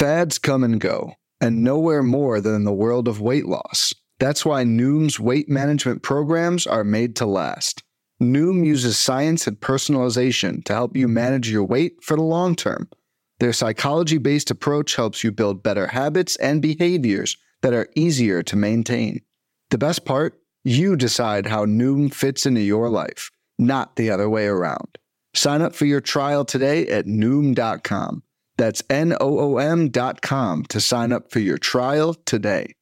Fads come and go, and nowhere more than in the world of weight loss. That's why Noom's weight management programs are made to last. Noom uses science and personalization to help you manage your weight for the long term. Their psychology-based approach helps you build better habits and behaviors that are easier to maintain. The best part? You decide how Noom fits into your life, not the other way around. Sign up for your trial today at Noom.com. That's Noom.com to sign up for your trial today.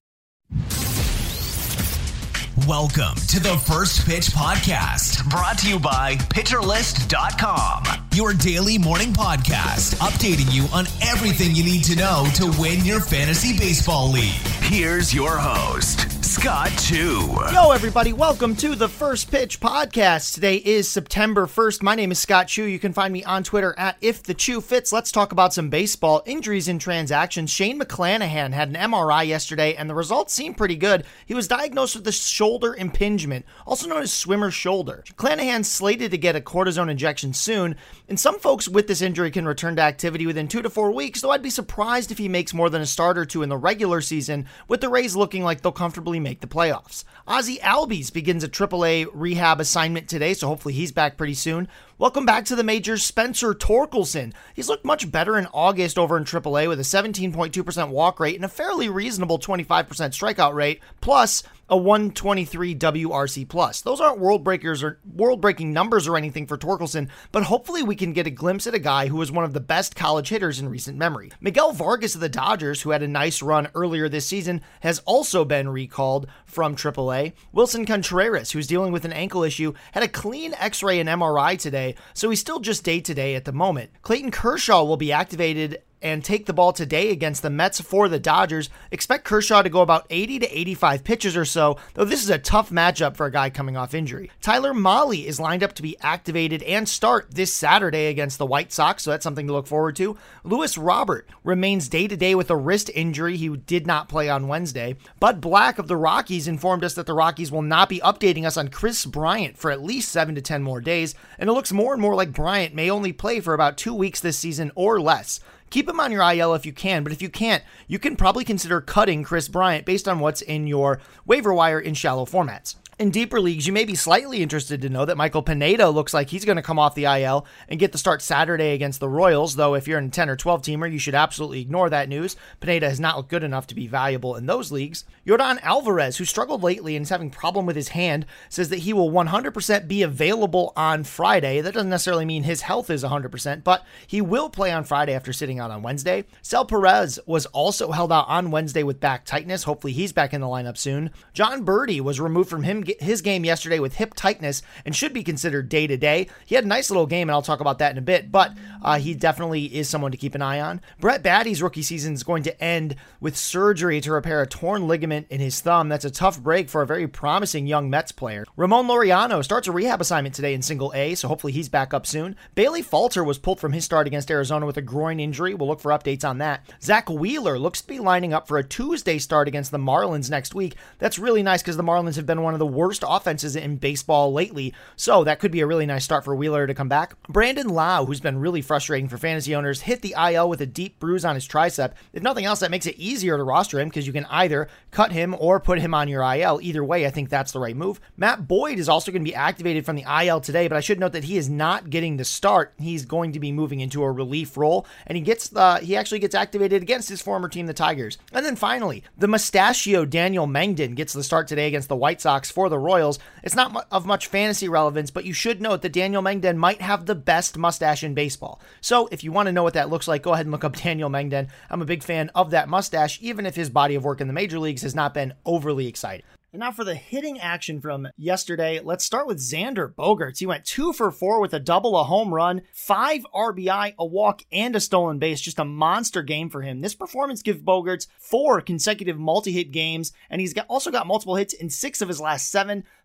Welcome to the First Pitch Podcast, brought to you by PitcherList.com, your daily morning podcast, updating you on everything you need to know to win your fantasy baseball league. Here's your host, Scott Chu. Yo, everybody. Welcome to the First Pitch Podcast. Today is September 1st. My name is Scott Chu. You can find me on Twitter at IfTheChuFits. Let's talk about some baseball injuries and transactions. Shane McClanahan had an MRI yesterday, and the results seem pretty good. He was diagnosed with a shoulder impingement, also known as swimmer's shoulder. McClanahan's slated to get a cortisone injection soon, and some folks with this injury can return to activity within 2 to 4 weeks, though I'd be surprised if he makes more than a start or two in the regular season, with the Rays looking like they'll comfortably make the playoffs. Ozzie Albies begins a AAA rehab assignment today, so hopefully he's back pretty soon. Welcome back to the majors, Spencer Torkelson. He's looked much better in August over in AAA with a 17.2% walk rate and a fairly reasonable 25% strikeout rate, plus a 123 WRC+. Those aren't world-breaking numbers or anything for Torkelson, but hopefully we can get a glimpse at a guy who was one of the best college hitters in recent memory. Miguel Vargas of the Dodgers, who had a nice run earlier this season, has also been recalled from AAA. Wilson Contreras, who's dealing with an ankle issue, had a clean X-ray and MRI today, so he's still just day-to-day at the moment. Clayton Kershaw will be activated and take the ball today against the Mets for the Dodgers. Expect Kershaw to go about 80 to 85 pitches or so, though this is a tough matchup for a guy coming off injury. Tyler Mahle is lined up to be activated and start this Saturday against the White Sox, so that's something to look forward to. Luis Robert remains day-to-day with a wrist injury. He did not play on Wednesday. Bud Black of the Rockies informed us that the Rockies will not be updating us on Chris Bryant for at least 7 to 10 more days, and it looks more and more like Bryant may only play for about 2 weeks this season or less. Keep him on your IL if you can, but if you can't, you can probably consider cutting Chris Bryant based on what's in your waiver wire in shallow formats. In deeper leagues, you may be slightly interested to know that Michael Pineda looks like he's going to come off the IL and get the start Saturday against the Royals, though if you're in a 10 or 12 teamer, you should absolutely ignore that news. Pineda has not looked good enough to be valuable in those leagues. Yordan Alvarez, who struggled lately and is having a problem with his hand, says that he will 100% be available on Friday. That doesn't necessarily mean his health is 100%, but he will play on Friday after sitting out on Wednesday. Sal Perez was also held out on Wednesday with back tightness. Hopefully he's back in the lineup soon. John Birdie was removed from his game yesterday with hip tightness and should be considered day-to-day. He had a nice little game, and I'll talk about that in a bit, but he definitely is someone to keep an eye on. Brett Baty's rookie season is going to end with surgery to repair a torn ligament in his thumb. That's a tough break for a very promising young Mets player. Ramon Laureano starts a rehab assignment today in Single A, so hopefully he's back up soon. Bailey Falter was pulled from his start against Arizona with a groin injury. We'll look for updates on that. Zach Wheeler looks to be lining up for a Tuesday start against the Marlins next week. That's really nice because the Marlins have been one of the worst offenses in baseball lately, so that could be a really nice start for Wheeler to come back. Brandon Lau, who's been really frustrating for fantasy owners, hit the IL with a deep bruise on his tricep. If nothing else, that makes it easier to roster him because you can either cut him or put him on your IL. Either way, I think that's the right move. Matt Boyd is also going to be activated from the IL today, but I should note that he is not getting the start. He's going to be moving into a relief role, and he actually gets activated against his former team, the Tigers. And then finally, the mustachio Daniel Mengden gets the start today against the White Sox for the Royals. It's not of much fantasy relevance, but you should note that Daniel Mengden might have the best mustache in baseball. So if you want to know what that looks like, go ahead and look up Daniel Mengden. I'm a big fan of that mustache, even if his body of work in the major leagues has not been overly exciting. And now for the hitting action from yesterday, let's start with Xander Bogaerts. He went 2 for 4 with a double, a home run, 5 RBI, a walk, and a stolen base. Just a monster game for him. This performance gives Bogaerts 4 consecutive multi-hit games, and he's also got multiple hits in 6 of his last 7.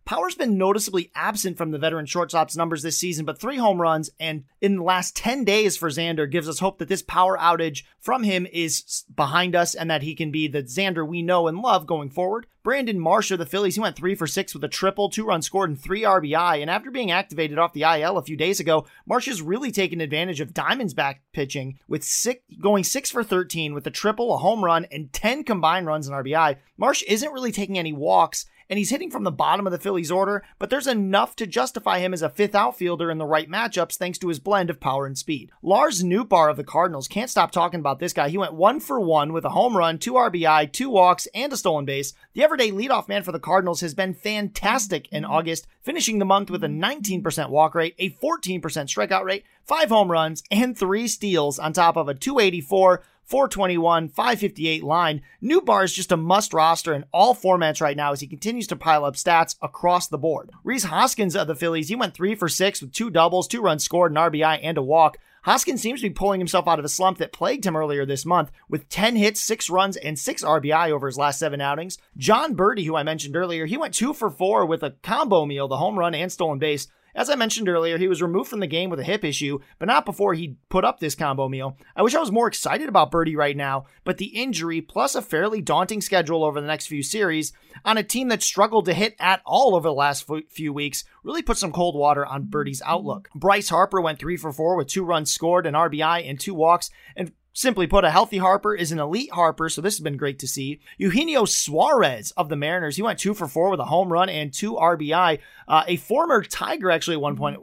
Power's been noticeably absent from the veteran shortstop's numbers this season, but 3 home runs and in the last 10 days for Xander gives us hope that this power outage from him is behind us and that he can be the Xander we know and love going forward. Brandon Marsh of the Phillies, he went 3 for 6 with a triple, 2 runs scored, and 3 RBI. And after being activated off the IL a few days ago, Marsh has really taken advantage of Diamondbacks pitching with going 6 for 13 with a triple, a home run, and 10 combined runs and RBI. Marsh isn't really taking any walks, and he's hitting from the bottom of the Phillies order, but there's enough to justify him as a 5th outfielder in the right matchups thanks to his blend of power and speed. Lars Nootbaar of the Cardinals, can't stop talking about this guy. He went 1 for 1 with a home run, 2 RBI, 2 walks, and a stolen base. The everyday leadoff man for the Cardinals has been fantastic in August, finishing the month with a 19% walk rate, a 14% strikeout rate, 5 home runs, and 3 steals on top of a 284, 421, 558 line. Nootbaar is just a must roster in all formats right now as he continues to pile up stats across the board. Rhys Hoskins of the Phillies, he went 3 for 6 with 2 doubles, 2 runs scored, an RBI, and a walk. Hoskins seems to be pulling himself out of a slump that plagued him earlier this month with 10 hits, 6 runs, and 6 RBI over his last 7 outings. John Birdie, who I mentioned earlier, he went 2 for 4 with a combo meal, the home run and stolen base. As I mentioned earlier, he was removed from the game with a hip issue, but not before he put up this combo meal. I wish I was more excited about Birdie right now, but the injury plus a fairly daunting schedule over the next few series on a team that struggled to hit at all over the last few weeks really put some cold water on Birdie's outlook. Bryce Harper went 3 for 4 with 2 runs scored, an RBI, and 2 walks, and simply put, a healthy Harper is an elite Harper, so this has been great to see. Eugenio Suarez of the Mariners, he went 2 for 4 with a home run and 2 RBI. A former Tiger, actually,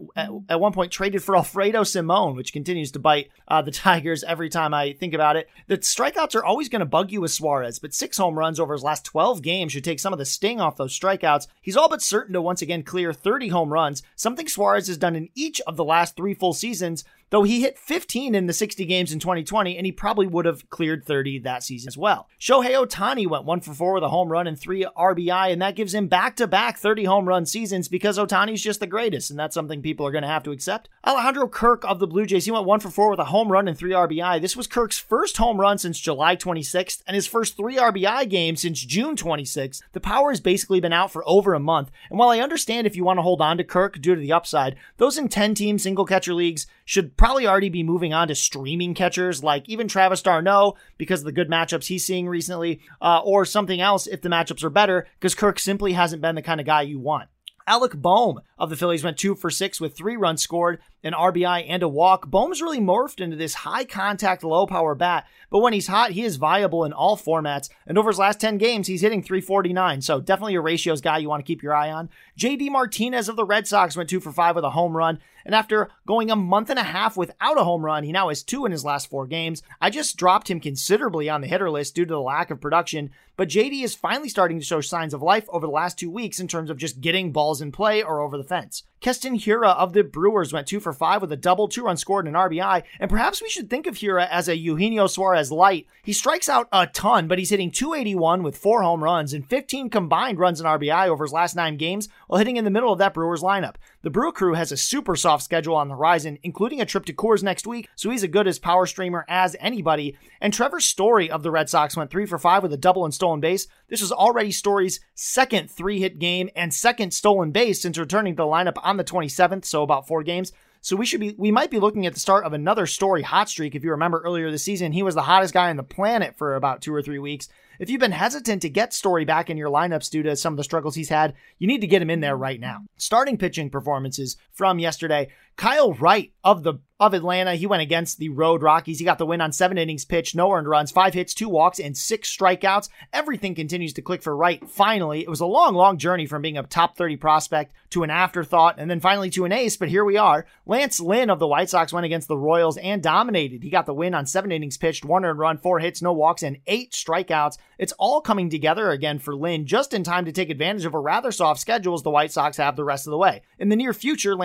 at one point traded for Alfredo Simon, which continues to bite the Tigers every time I think about it. The strikeouts are always going to bug you with Suarez, but 6 home runs over his last 12 games should take some of the sting off those strikeouts. He's all but certain to once again clear 30 home runs, something Suarez has done in each of the last 3 full seasons, though he hit 15 in the 60 games in 2020, and he probably would have cleared 30 that season as well. Shohei Ohtani went 1 for 4 with a home run and 3 RBI, and that gives him back-to-back 30 home run seasons because Ohtani's just the greatest, and that's something people are going to have to accept. Alejandro Kirk of the Blue Jays, he went 1 for 4 with a home run and 3 RBI. This was Kirk's first home run since July 26th, and his first 3 RBI game since June 26th. The power has basically been out for over a month, and while I understand if you want to hold on to Kirk due to the upside, those in 10-team single-catcher leagues should probably already be moving on to streaming catchers like even Travis d'Arnaud because of the good matchups he's seeing recently, or something else if the matchups are better, because Kirk simply hasn't been the kind of guy you want. Alec Bohm of the Phillies went 2 for 6 with 3 runs scored, an RBI, and a walk. Bohm's really morphed into this high-contact, low-power bat, but when he's hot, he is viable in all formats, and over his last 10 games, he's hitting .349, so definitely a ratios guy you want to keep your eye on. JD Martinez of the Red Sox went 2 for 5 with a home run, and after going a month and a half without a home run, he now has 2 in his last 4 games. I just dropped him considerably on the hitter list due to the lack of production, but JD is finally starting to show signs of life over the last 2 weeks in terms of just getting balls in play or over the fence. Keston Hiura of the Brewers went 2 for 5 with a double, 2 runs scored, and an RBI, and perhaps we should think of Hiura as a Eugenio Suarez light. He strikes out a ton, but he's hitting .281 with 4 home runs and 15 combined runs and RBI over his last 9 games while hitting in the middle of that Brewers lineup. The Brew Crew has a super soft schedule on the horizon, including a trip to Coors next week, so he's as good as power streamer as anybody. And Trevor Story of the Red Sox went 3 for 5 with a double and stolen base. This was already Story's second 3-hit game and second stolen base since returning to the lineup on the 27th, so about 4 games. So we might be looking at the start of another Story hot streak. If you remember earlier this season, he was the hottest guy on the planet for about 2 or 3 weeks. If you've been hesitant to get Story back in your lineups due to some of the struggles he's had, you need to get him in there right now. Starting pitching performances from yesterday, Kyle Wright of Atlanta, he went against the road Rockies. He got the win on 7 innings pitched, no earned runs, 5 hits, 2 walks, and 6 strikeouts. Everything continues to click for Wright. Finally, it was a long journey from being a top 30 prospect to an afterthought, and then finally to an ace, but here we are. Lance Lynn of the White Sox went against the Royals and dominated. He got the win on 7 innings pitched, 1 earned run, 4 hits, no walks, and 8 strikeouts. It's all coming together again for Lynn, just in time to take advantage of a rather soft schedule as the White Sox have the rest of the way. In the near future, Lance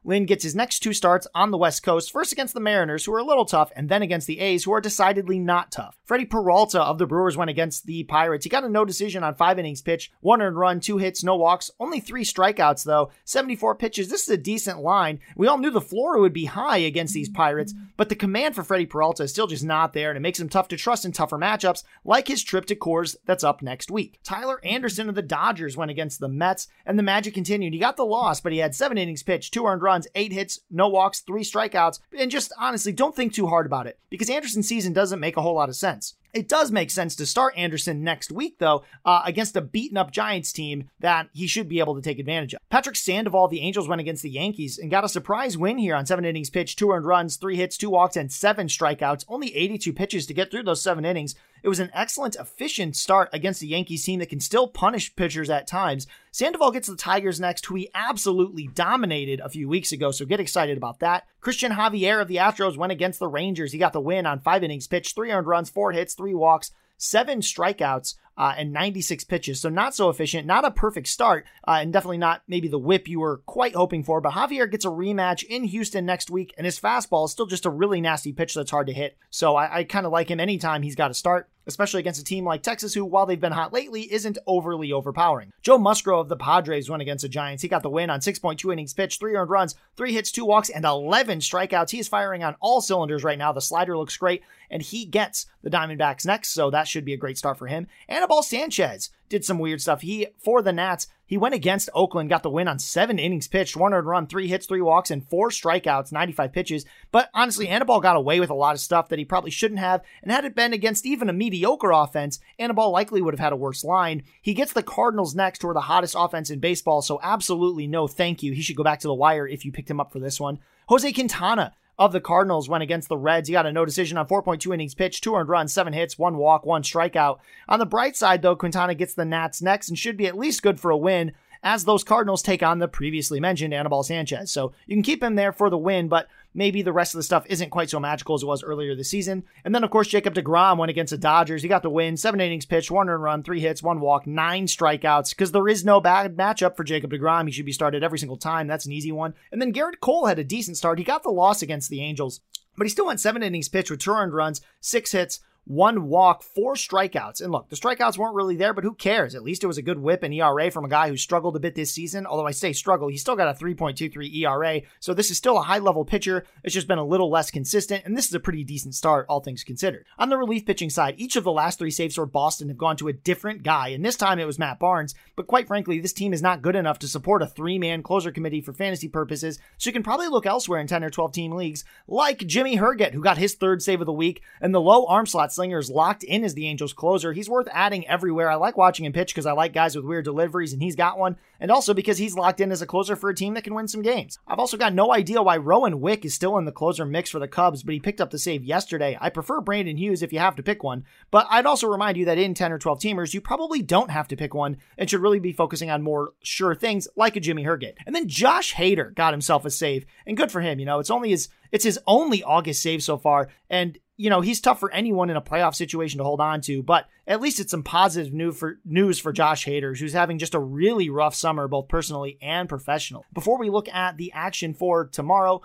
Lynn gets his next 2 starts on the West Coast, first against the Mariners, who are a little tough, and then against the A's, who are decidedly not tough. Freddie Peralta of the Brewers went against the Pirates. He got a no decision on 5 innings pitched, 1 earned run, 2 hits, no walks, only 3 strikeouts though, 74 pitches. This is a decent line. We all knew the floor would be high against these Pirates, but the command for Freddie Peralta is still just not there, and it makes him tough to trust in tougher matchups, like his trip to Coors that's up next week. Tyler Anderson of the Dodgers went against the Mets, and the magic continued. He got the loss, but he had 7 innings pitched, 2 earned runs, 8 hits, no walks, 3 strikeouts, and just honestly, don't think too hard about it, because Anderson's season doesn't make a whole lot of sense. It does make sense to start Anderson next week, though, against a beaten-up Giants team that he should be able to take advantage of. Patrick Sandoval of the Angels went against the Yankees and got a surprise win here on 7 innings pitched, 2 earned runs, 3 hits, 2 walks, and 7 strikeouts. Only 82 pitches to get through those 7 innings. It was an excellent, efficient start against a Yankees team that can still punish pitchers at times. Sandoval gets the Tigers next, who he absolutely dominated a few weeks ago, so get excited about that. Christian Javier of the Astros went against the Rangers. He got the win on 5 innings pitched, 3 earned runs, 4 hits, 3 walks, 7 strikeouts, and 96 pitches. So not so efficient, not a perfect start, and definitely not maybe the whip you were quite hoping for. But Javier gets a rematch in Houston next week, and his fastball is still just a really nasty pitch that's hard to hit. So I kind of like him anytime he's got to start, especially against a team like Texas, who, while they've been hot lately, isn't overly overpowering. Joe Musgrove of the Padres went against the Giants. He got the win on 6.2 innings pitched, 3 earned runs, 3 hits, 2 walks, and 11 strikeouts. He is firing on all cylinders right now. The slider looks great, and he gets the Diamondbacks next, so that should be a great start for him. Anibal Sanchez did some weird stuff. For the Nats, he went against Oakland, got the win on 7 innings pitched, 1 earned run, 3 hits, 3 walks, and 4 strikeouts, 95 pitches. But honestly, Anibal got away with a lot of stuff that he probably shouldn't have, and had it been against even a mediocre offense, Anibal likely would have had a worse line. He gets the Cardinals next, who are the hottest offense in baseball, so absolutely no thank you. He should go back to the wire if you picked him up for this one. Jose Quintana of the Cardinals went against the Reds. He got a no decision on 4.2 innings pitched, 2 earned runs, 7 hits, 1 walk, 1 strikeout. On the bright side, though, Quintana gets the Nats next and should be at least good for a win, as those Cardinals take on the previously mentioned Anibal Sanchez. So you can keep him there for the win, but maybe the rest of the stuff isn't quite so magical as it was earlier this season. And then, of course, Jacob deGrom went against the Dodgers. He got the win, 7 innings pitched, 1 earned run, 3 hits, 1 walk, 9 strikeouts, because there is no bad matchup for Jacob deGrom. He should be started every single time. That's an easy one. And then Garrett Cole had a decent start. He got the loss against the Angels, but he still went 7 innings pitched with 2 earned runs, 6 hits, 1 walk, 4 strikeouts. And look, the strikeouts weren't really there, but who cares? At least it was a good whip and ERA from a guy who struggled a bit this season. Although I say struggle, he still got a 3.23 ERA. So this is still a high-level pitcher. It's just been a little less consistent, and this is a pretty decent start, all things considered. On the relief pitching side, each of the last 3 saves for Boston have gone to a different guy, and this time it was Matt Barnes. But quite frankly, this team is not good enough to support a 3-man closer committee for fantasy purposes, so you can probably look elsewhere in 10 or 12 team leagues, like Jimmy Herget, who got his 3rd save of the week, and the low arm slot slinger is locked in as the Angels closer. He's worth adding everywhere. I like watching him pitch because I like guys with weird deliveries, and he's got one, and also because he's locked in as a closer for a team that can win some games. I've also got no idea why Rowan Wick is still in the closer mix for the Cubs, but he picked up the save yesterday. I prefer Brandon Hughes if you have to pick one, but I'd also remind you that in 10 or 12 teamers, you probably don't have to pick one and should really be focusing on more sure things like a Jimmy Herget. And then Josh Hader got himself a save, and good for him. It's his only August save so far, and he's tough for anyone in a playoff situation to hold on to, but at least it's some positive news for Josh Hader, who's having just a really rough summer, both personally and professional. Before we look at the action for today,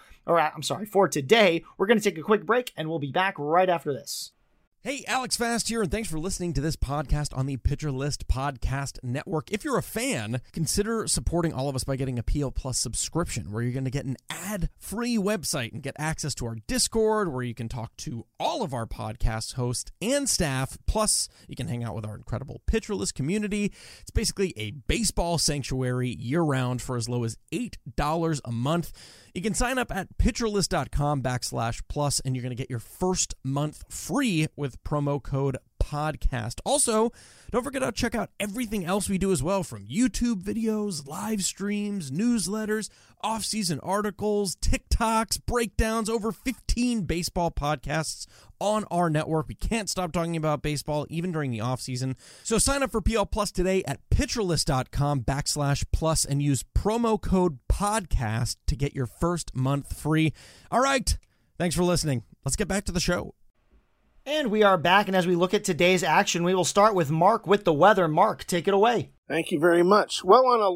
we're going to take a quick break, and we'll be back right after this. Hey, Alex Fast here, and thanks for listening to this podcast on the Pitcher List Podcast Network. If you're a fan, consider supporting all of us by getting a PL Plus subscription, where you're going to get an ad-free website and get access to our Discord, where you can talk to all of our podcast hosts and staff. Plus, you can hang out with our incredible Pitcher List community. It's basically a baseball sanctuary year-round for as low as $8 a month. You can sign up at pitcherlist.com/plus, and you're going to get your first month free with promo code podcast. Also, don't forget to check out everything else we do as well, from YouTube videos, live streams, newsletters, off-season articles, TikToks, breakdowns, over 15 baseball podcasts on our network. We can't stop talking about baseball even during the off-season. So sign up for PL Plus today at pitcherlist.com/plus and use promo code podcast to get your first month free. All right. Thanks for listening. Let's get back to the show. And we are back, and as we look at today's action, we will start with Mark with the weather. Mark, take it away. Thank you very much. Well, on a light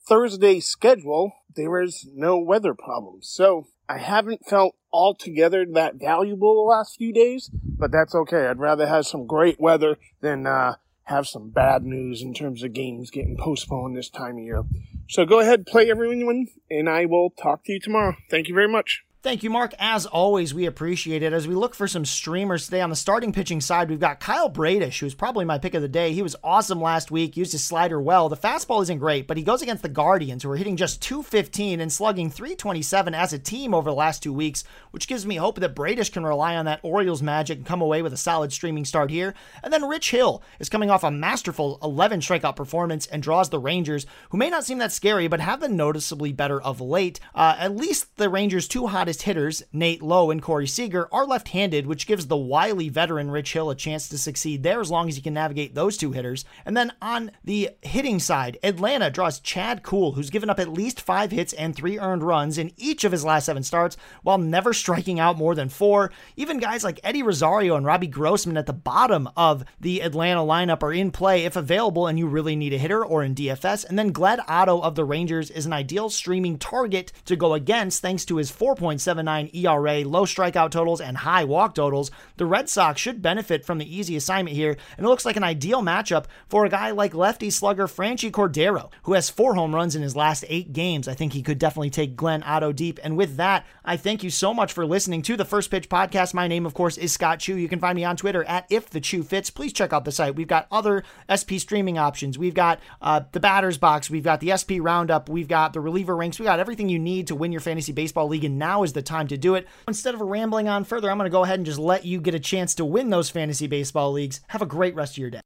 Thursday's schedule, there was no weather problems. So I haven't felt altogether that valuable the last few days, but that's okay. I'd rather have some great weather than have some bad news in terms of games getting postponed this time of year. So go ahead, play everyone, and I will talk to you tomorrow. Thank you very much. Thank you, Mark. As always, we appreciate it. As we look for some streamers today on the starting pitching side, we've got Kyle Bradish, who's probably my pick of the day. He was awesome last week, used his slider well. The fastball isn't great, but he goes against the Guardians, who are hitting just .215 and slugging .327 as a team over the last 2 weeks, which gives me hope that Bradish can rely on that Orioles magic and come away with a solid streaming start here. And then Rich Hill is coming off a masterful 11 strikeout performance and draws the Rangers, who may not seem that scary, but have been noticeably better of late. At least the Rangers' two hottest hitters, Nate Lowe and Corey Seager, are left-handed, which gives the wily veteran Rich Hill a chance to succeed there as long as he can navigate those two hitters. And then on the hitting side, Atlanta draws Chad Kuhl, who's given up at least 5 hits and 3 earned runs in each of his last 7 starts, while never striking out more than 4. Even guys like Eddie Rosario and Robbie Grossman at the bottom of the Atlanta lineup are in play if available and you really need a hitter or in DFS. And then Glad Otto of the Rangers is an ideal streaming target to go against thanks to his 4.79 ERA, low strikeout totals, and high walk totals. The Red Sox should benefit from the easy assignment here, and it looks like an ideal matchup for a guy like lefty slugger Franchy Cordero, who has 4 home runs in his last 8 games. I think he could definitely take Glenn Otto deep. And with that, I thank you so much for listening to the First Pitch Podcast. My name, of course, is Scott Chu. You can find me on Twitter at IfTheChewFits. Please check out the site. We've got other SP streaming options. We've got the Batter's Box. We've got the SP Roundup. We've got the Reliever Ranks. We've got everything you need to win your fantasy baseball league, and now is the time to do it. Instead of rambling on further, I'm going to go ahead and just let you get a chance to win those fantasy baseball leagues. Have a great rest of your day.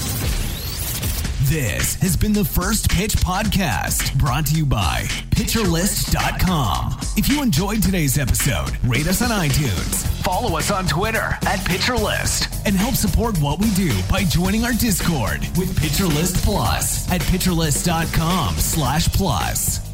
This has been the First Pitch Podcast, brought to you by PitcherList.com. If you enjoyed today's episode, rate us on iTunes, follow us on Twitter at PitcherList, and help support what we do by joining our Discord with PitcherList Plus at PitcherList.com/plus.